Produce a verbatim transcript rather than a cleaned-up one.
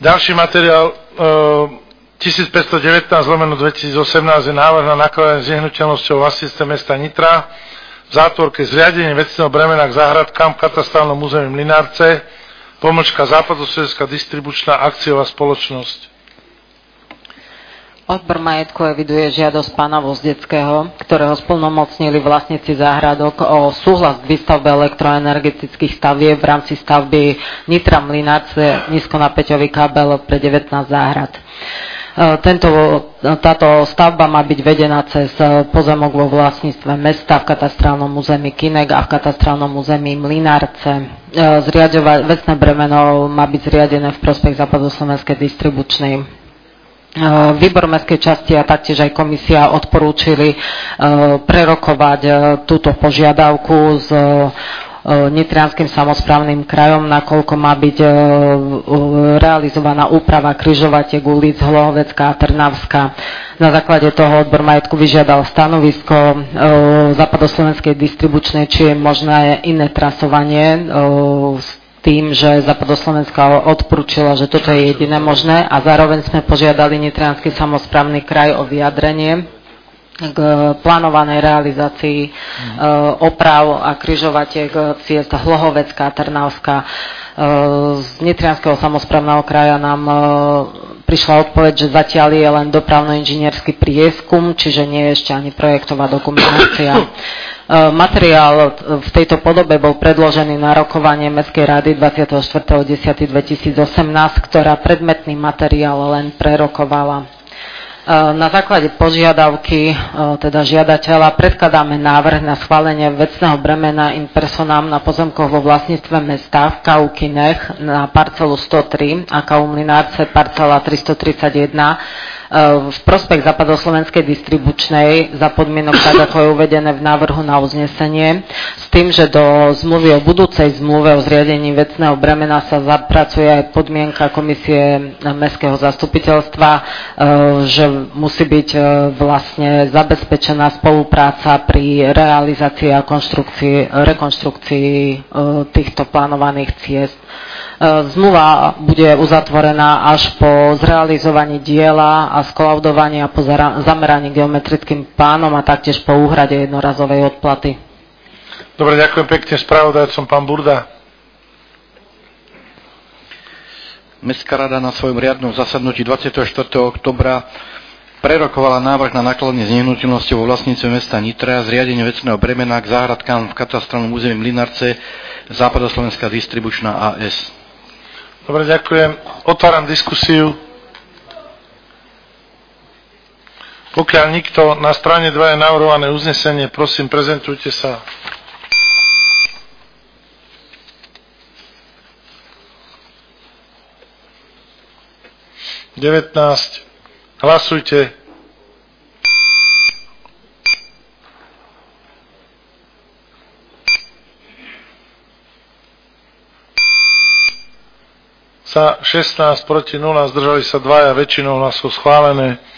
Ďalší materiál e, tisícpäťstodevätnásť lomeno dvetisícosemnásť je návrh na nakladanie s nehnuteľnosťou vlastníctve mesta Nitra v zátvorke zriadenie vecného bremena k záhradkám v katastrálnom území Mlynárce, pomlčka Západoslovenská distribučná akciová spoločnosť. Odbor majetku eviduje žiadosť pána Vozdeckého, ktorého splnomocnili vlastníci záhradok o súhlas k výstavbe elektroenergetických stavieb v rámci stavby Nitra Mlynárce nízkonapäťový kábel pre devätnásť záhrad. Tento, táto stavba má byť vedená cez pozemok vo vlastníctve mesta v katastrálnom území Kynek a v katastrálnom území Mlynárce. Zriaďovať, vecné bremeno má byť zriadené v prospech Západoslovenskej distribučnej. Výbor mestskej časti a taktiež aj komisia odporúčili prerokovať túto požiadavku s Nitrianskym samosprávnym krajom, nakoľko má byť realizovaná úprava križovatiek ulic Hlohovecká a Trnavská. Na základe toho odbor majetku vyžiadal stanovisko Západoslovenskej distribučnej, či je možné iné trasovanie tým, že Západoslovenská odporúčila, že toto je jediné možné a zároveň sme požiadali Nitriansky samosprávny kraj o vyjadrenie k plánovanej realizácii mm. oprav a križovatiek ciest Hlohovecká a Trnavská. Z Nitrianskeho samosprávneho kraja nám prišla odpoveď, že zatiaľ je len dopravno-inžinierský prieskum, čiže nie je ešte ani projektová dokumentácia. Materiál v tejto podobe bol predložený na rokovanie Mestskej rady dvadsiateho štvrtého októbra dvetisícosemnásť, ktorá predmetný materiál len prerokovala. Na základe požiadavky teda žiadateľa predkladáme návrh na schválenie vecného bremena in personam na pozemkoch vo vlastníctve mesta v ká ú Kynech na parcelu sto tri a ká ú Mlynárce parcela tristotridsaťjeden v prospech Západoslovenskej distribučnej za podmienok tak, ako je uvedené v návrhu na uznesenie, s tým, že do zmluvy o budúcej zmluve o zriadení vecného bremena sa zapracuje aj podmienka komisie mestského zastupiteľstva, že musí byť vlastne zabezpečená spolupráca pri realizácii a konštrukcii, rekonštrukcii týchto plánovaných ciest. Zmluva bude uzatvorená až po zrealizovaní diela a skolaudovaní a po zameraní geometrickým plánom a taktiež po úhrade jednorazovej odplaty. Dobre, ďakujem pekne spravodajcom, pán Burda. Mestská rada na svojom riadnom zasadnutí dvadsiateho štvrtého októbra prerokovala návrh na nakladanie s nehnuteľnosťou vo vlastníctve mesta Nitra, zriadenie vecného bremena k záhradkám v katastrálnom území Mlynárce, Západoslovenská distribučná á es. Dobre, ďakujem. Otváram diskusiu. Pokiaľ nikto, na strane dva je navrhované uznesenie, prosím, prezentujte sa. devätnásť. Hlasujte. Za šestnásť proti nula, zdržali sa dvaja, väčšinou hlasov schválené.